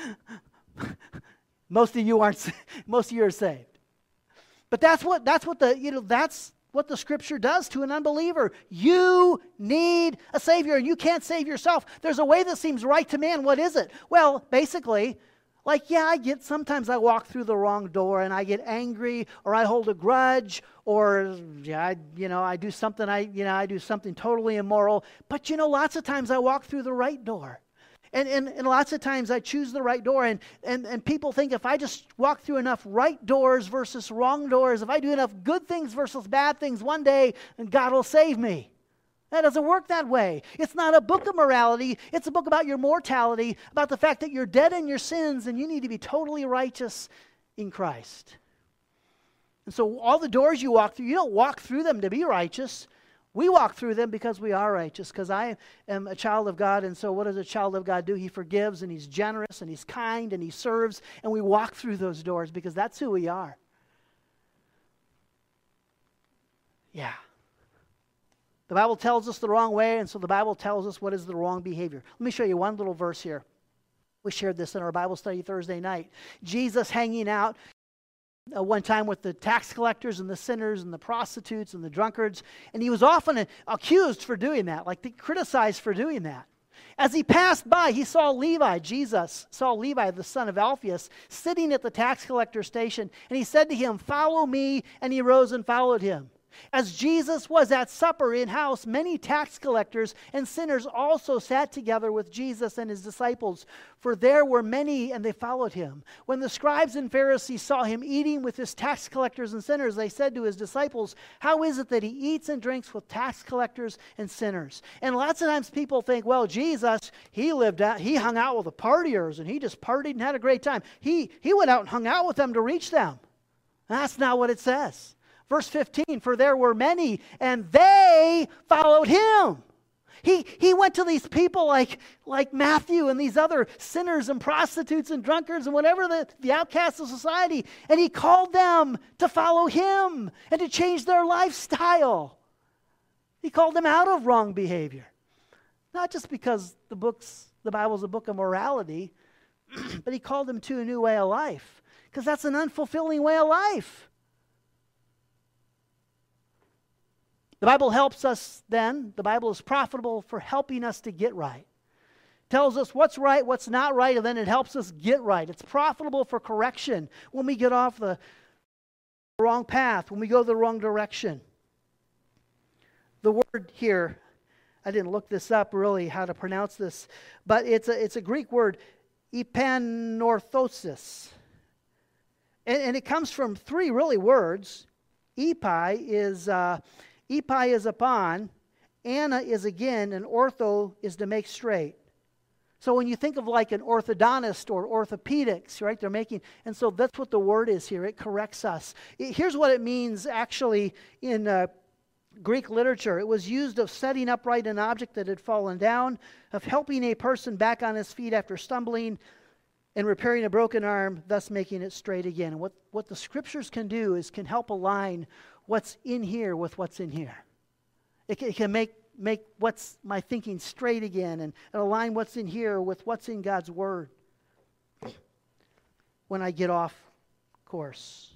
Most of you aren't. Most of you are saved. But that's what that's what the you know that's what the Scripture does to an unbeliever. You need a Savior, and you can't save yourself. There's a way that seems right to man. What is it? Well, basically, like, yeah, I get, sometimes I walk through the wrong door and I get angry, or I hold a grudge, or, yeah, I, you know, I do something, I, you know, I do something totally immoral. But, you know, lots of times I walk through the right door. And, and, and lots of times I choose the right door. And, and, and people think if I just walk through enough right doors versus wrong doors, if I do enough good things versus bad things one day, then God will save me. That doesn't work that way. It's not a book of morality. It's a book about your mortality, about the fact that you're dead in your sins and you need to be totally righteous in Christ. And so all the doors you walk through, you don't walk through them to be righteous. We walk through them because we are righteous, because I am a child of God. And so what does a child of God do? He forgives, and he's generous, and he's kind, and he serves. And we walk through those doors because that's who we are. Yeah. The Bible tells us the wrong way, and so the Bible tells us what is the wrong behavior. Let me show you one little verse here. We shared this in our Bible study Thursday night. Jesus hanging out uh, one time with the tax collectors and the sinners and the prostitutes and the drunkards, and he was often uh, accused for doing that, like criticized for doing that. As he passed by, he saw Levi, Jesus saw Levi, the son of Alphaeus, sitting at the tax collector station, and he said to him, "Follow me," and he rose and followed him. As Jesus was at supper in-house, many tax collectors and sinners also sat together with Jesus and his disciples, for there were many, and they followed him. When the scribes and Pharisees saw him eating with his tax collectors and sinners, they said to his disciples, "How is it that he eats and drinks with tax collectors and sinners?" And lots of times people think, well, Jesus, he lived out, he hung out with the partiers, and he just partied and had a great time. He, he went out and hung out with them to reach them. That's not what it says. Verse fifteen, for there were many, and they followed him. He, he went to these people like, like Matthew and these other sinners and prostitutes and drunkards and whatever the, the outcasts of society, and he called them to follow him and to change their lifestyle. He called them out of wrong behavior. Not just because the books, the Bible's a book of morality, but he called them to a new way of life, because that's an unfulfilling way of life. The Bible helps us then. The Bible is profitable for helping us to get right. It tells us what's right, what's not right, and then it helps us get right. It's profitable for correction when we get off the wrong path, when we go the wrong direction. The word here, I didn't look this up really, how to pronounce this, but it's a, it's a Greek word, epanorthosis. And, and it comes from three really words. Epi is... Uh, Epi is upon, ana is again, and ortho is to make straight. So when you think of like an orthodontist or orthopedics, right, they're making, and so that's what the word is here. It corrects us. It, here's what it means actually in uh, Greek literature. It was used of setting upright an object that had fallen down, of helping a person back on his feet after stumbling, and repairing a broken arm, thus making it straight again. And what, what the Scriptures can do is can help align what's in here with what's in here. It can, it can make, make what's my thinking straight again and, and align what's in here with what's in God's Word when I get off course.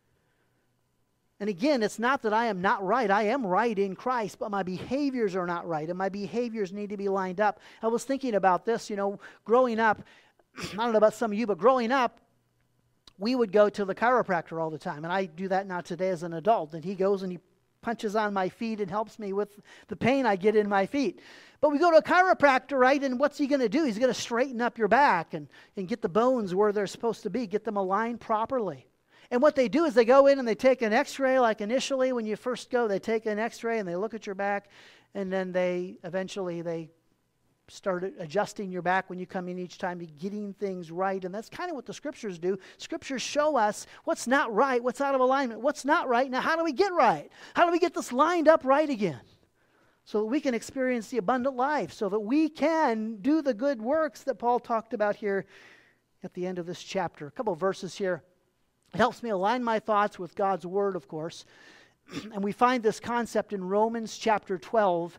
And again, it's not that I am not right. I am right in Christ, but my behaviors are not right, and my behaviors need to be lined up. I was thinking about this, you know, growing up. I don't know about some of you, but growing up, we would go to the chiropractor all the time. And I do that now today as an adult. And he goes and he punches on my feet and helps me with the pain I get in my feet. But we go to a chiropractor, right? And what's he going to do? He's going to straighten up your back and, and get the bones where they're supposed to be, get them aligned properly. And what they do is they go in and they take an x-ray, like initially when you first go, they take an x-ray and they look at your back, and then they eventually they start adjusting your back when you come in each time to getting things right. And that's kind of what the Scriptures do. Scriptures show us what's not right, what's out of alignment, what's not right. Now, how do we get right? How do we get this lined up right again? So that we can experience the abundant life, so that we can do the good works that Paul talked about here at the end of this chapter. A couple of verses here. It helps me align my thoughts with God's Word, of course. And we find this concept in Romans chapter twelve,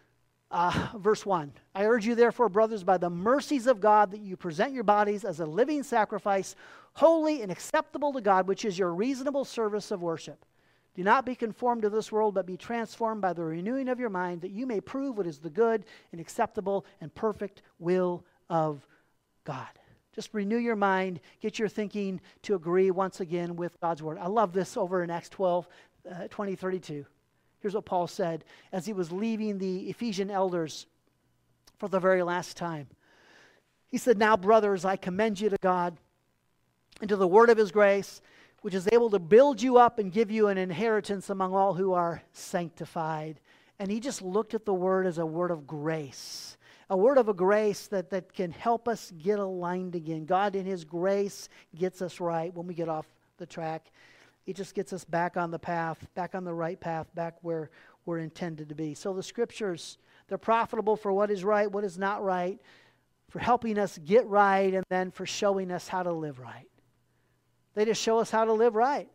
uh, verse one. I urge you, therefore, brothers, by the mercies of God, that you present your bodies as a living sacrifice, holy and acceptable to God, which is your reasonable service of worship. Do not be conformed to this world, but be transformed by the renewing of your mind, that you may prove what is the good and acceptable and perfect will of God. Just renew your mind, get your thinking to agree once again with God's Word. I love this over in Acts twelve, uh, twenty, thirty-two. Here's what Paul said as he was leaving the Ephesian elders for the very last time. He said, "Now, brothers, I commend you to God and to the word of His grace, which is able to build you up and give you an inheritance among all who are sanctified." And he just looked at the word as a word of grace. A word of a grace that, that can help us get aligned again. God in His grace gets us right when we get off the track. He just gets us back on the path, back on the right path, back where we're intended to be. So the Scriptures, they're profitable for what is right, what is not right, for helping us get right, and then for showing us how to live right. They just show us how to live right.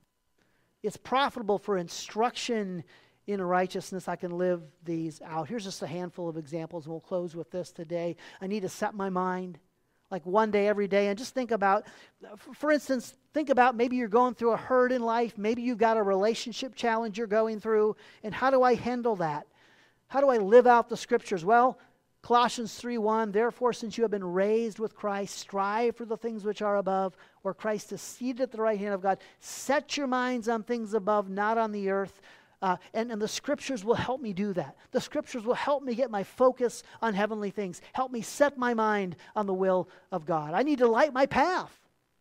It's profitable for instruction in righteousness. I can live these out. Here's just a handful of examples. We'll close with this today. I need to set my mind like one day every day and just think about, for instance, think about maybe you're going through a hurt in life. Maybe you've got a relationship challenge you're going through. And how do I handle that? How do I live out the Scriptures? Well, Colossians three one, therefore, since you have been raised with Christ, strive for the things which are above, where Christ is seated at the right hand of God. Set your minds on things above, not on the earth. Uh, and, and the Scriptures will help me do that. The Scriptures will help me get my focus on heavenly things. Help me set my mind on the will of God. I need to light my path.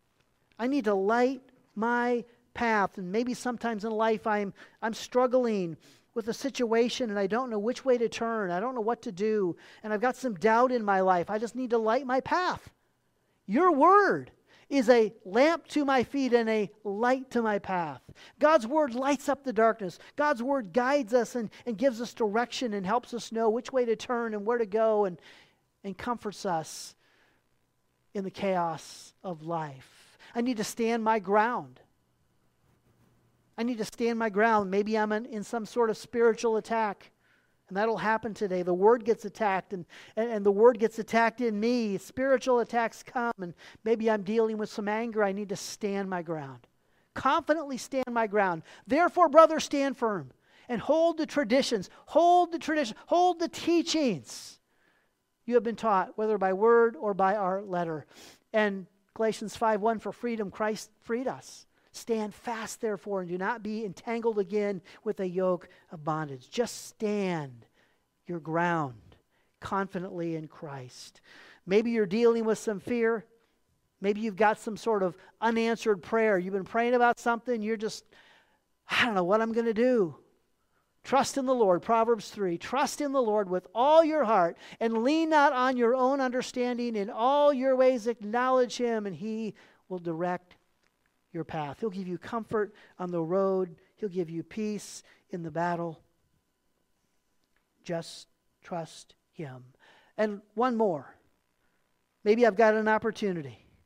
I need to light my path. And maybe sometimes in life I'm, I'm struggling with a situation and I don't know which way to turn. I don't know what to do. And I've got some doubt in my life. I just need to light my path. Your Word is a lamp to my feet and a light to my path. God's Word lights up the darkness. God's Word guides us and, and gives us direction and helps us know which way to turn and where to go, and, and comforts us in the chaos of life. I need to stand my ground. I need to stand my ground. Maybe I'm in, in some sort of spiritual attack. And that'll happen today. The Word gets attacked, and, and, and the Word gets attacked in me. Spiritual attacks come, and maybe I'm dealing with some anger. I need to stand my ground. Confidently stand my ground. Therefore, brothers, stand firm and hold the traditions. Hold the tradition. Hold the teachings you have been taught, whether by word or by our letter. And Galatians five one, for freedom Christ freed us. Stand fast, therefore, and do not be entangled again with a yoke of bondage. Just stand your ground confidently in Christ. Maybe you're dealing with some fear. Maybe you've got some sort of unanswered prayer. You've been praying about something. You're just, I don't know what I'm going to do. Trust in the Lord, Proverbs three. Trust in the Lord with all your heart and lean not on your own understanding. In all your ways acknowledge Him, and He will direct your path. He'll give you comfort on the road. He'll give you peace in the battle. Just trust Him. And one more. Maybe I've got an opportunity.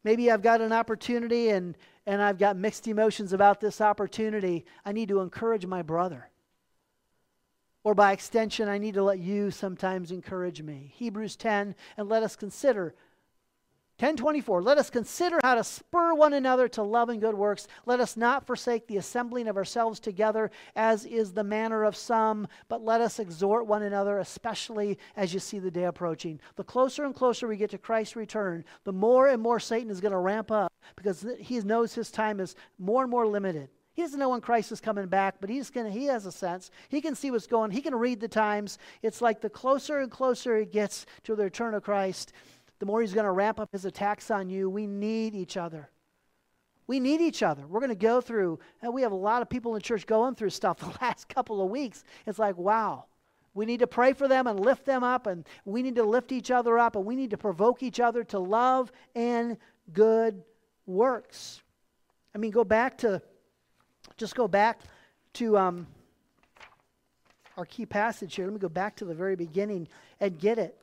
Maybe I've got an opportunity and, and I've got mixed emotions about this opportunity. I need to encourage my brother. Or by extension, I need to let you sometimes encourage me. Hebrews ten, and let us consider, ten twenty-four, let us consider how to spur one another to love and good works. Let us not forsake the assembling of ourselves together, as is the manner of some, but let us exhort one another, especially as you see the day approaching. The closer and closer we get to Christ's return, the more and more Satan is going to ramp up, because he knows his time is more and more limited. He doesn't know when Christ is coming back, but he's gonna, he has a sense. He can see what's going on. He can read the times. It's like the closer and closer it gets to the return of Christ, the more he's going to ramp up his attacks on you. We need each other. We need each other. We're going to go through, and we have a lot of people in church going through stuff the last couple of weeks. It's like, wow. We need to pray for them and lift them up, and we need to lift each other up, and we need to provoke each other to love and good works. I mean, go back to... Just go back to um, our key passage here. Let me go back to the very beginning and get it.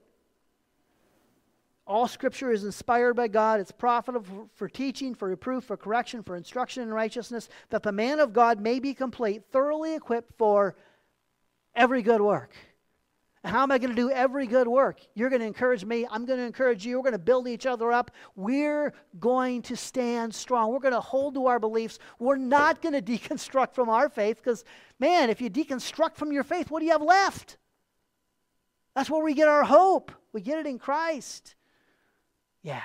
All Scripture is inspired by God. It's profitable for, for teaching, for reproof, for correction, for instruction in righteousness, that the man of God may be complete, thoroughly equipped for every good work. How am I going to do every good work? You're going to encourage me. I'm going to encourage you. We're going to build each other up. We're going to stand strong. We're going to hold to our beliefs. We're not going to deconstruct from our faith, because, man, if you deconstruct from your faith, what do you have left? That's where we get our hope. We get it in Christ. Yeah.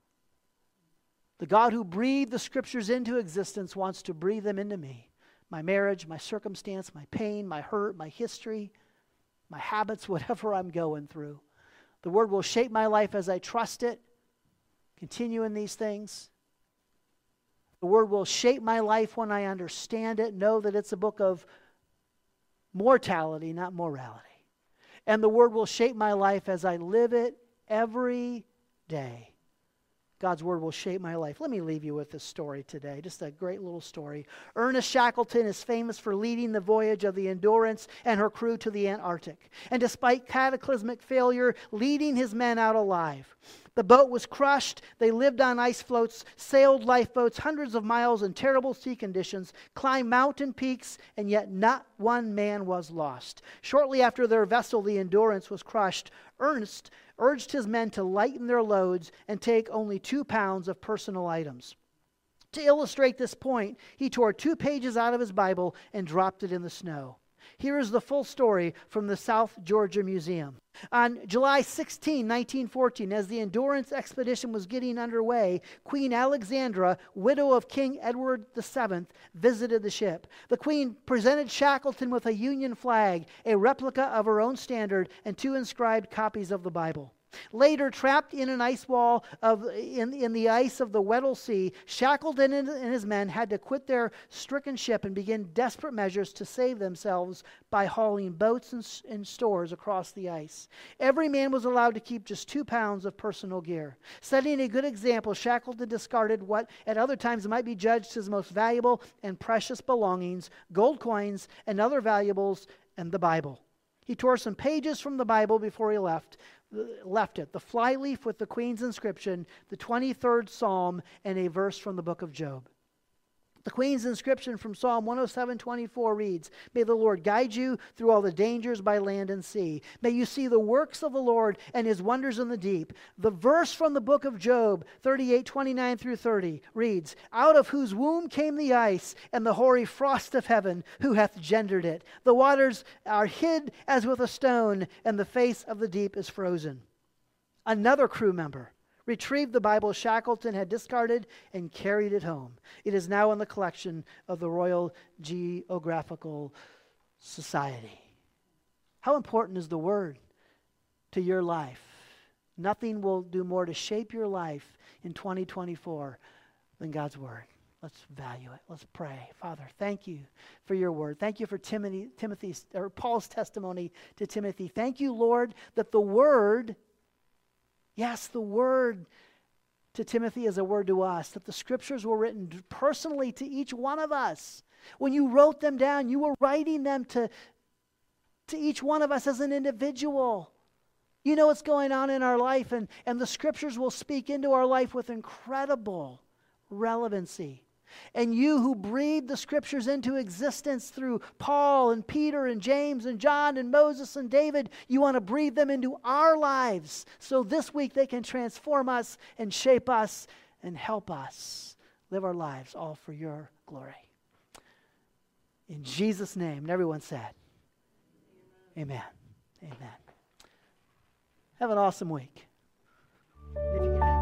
The God who breathed the Scriptures into existence wants to breathe them into me. My marriage, my circumstance, my pain, my hurt, my history, my habits, whatever I'm going through. The Word will shape my life as I trust it, continue in these things. The Word will shape my life when I understand it, know that it's a book of mortality, not morality. And the Word will shape my life as I live it every day. God's Word will shape my life. Let me leave you with this story today, just a great little story. Ernest Shackleton is famous for leading the voyage of the Endurance and her crew to the Antarctic, and despite cataclysmic failure, leading his men out alive. The boat was crushed. They lived on ice floats, sailed lifeboats hundreds of miles in terrible sea conditions, climbed mountain peaks, and yet not one man was lost. Shortly after their vessel, the Endurance, was crushed, Ernest urged his men to lighten their loads and take only two pounds of personal items. To illustrate this point, he tore two pages out of his Bible and dropped it in the snow. Here is the full story from the South Georgia Museum. On July sixteenth, nineteen fourteen, as the Endurance expedition was getting underway, Queen Alexandra, widow of King Edward the seventh, visited the ship. The Queen presented Shackleton with a Union flag, a replica of her own standard, and two inscribed copies of the Bible. Later, trapped in an ice wall of, in, in the ice of the Weddell Sea, Shackleton and, and his men had to quit their stricken ship and begin desperate measures to save themselves by hauling boats and, and stores across the ice. Every man was allowed to keep just two pounds of personal gear. Setting a good example, Shackleton discarded what at other times might be judged his most valuable and precious belongings, gold coins and other valuables, and the Bible. He tore some pages from the Bible before he left. left it. The flyleaf with the Queen's inscription, the twenty-third Psalm, and a verse from the book of Job. The Queen's inscription from Psalm one oh seven twenty-four reads, "May the Lord guide you through all the dangers by land and sea. May you see the works of the Lord and his wonders in the deep." The verse from the book of Job, thirty-eight twenty-nine through thirty, reads, "Out of whose womb came the ice, and the hoary frost of heaven, who hath gendered it? The waters are hid as with a stone, and the face of the deep is frozen." Another crew member retrieved the Bible Shackleton had discarded and carried it home. It is now in the collection of the Royal Geographical Society. How important is the Word to your life? Nothing will do more to shape your life in twenty twenty-four than God's Word. Let's value it. Let's pray. Father, thank you for your Word. Thank you for Timothy, Timothy's or Paul's testimony to Timothy. Thank you, Lord, that the Word, yes, the Word to Timothy is a word to us, that the Scriptures were written personally to each one of us. When you wrote them down, you were writing them to, to each one of us as an individual. You know what's going on in our life, and, and the Scriptures will speak into our life with incredible relevancy. And you who breathed the Scriptures into existence through Paul and Peter and James and John and Moses and David, you want to breathe them into our lives so this week they can transform us and shape us and help us live our lives all for your glory. In Jesus' name, and everyone said, amen. Amen. Have an awesome week. If you can